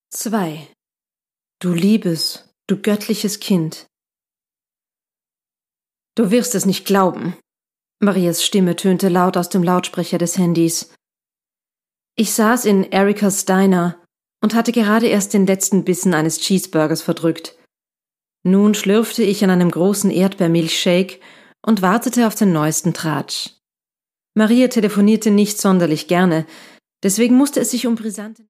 2. Du liebes, du göttliches Kind. Du wirst es nicht glauben. Marias Stimme tönte laut aus dem Lautsprecher des Handys. Ich saß in Erikas Diner und hatte gerade erst den letzten Bissen eines Cheeseburgers verdrückt. Nun schlürfte ich an einem großen Erdbeermilchshake und wartete auf den neuesten Tratsch. Maria telefonierte nicht sonderlich gerne, deswegen musste es sich um brisante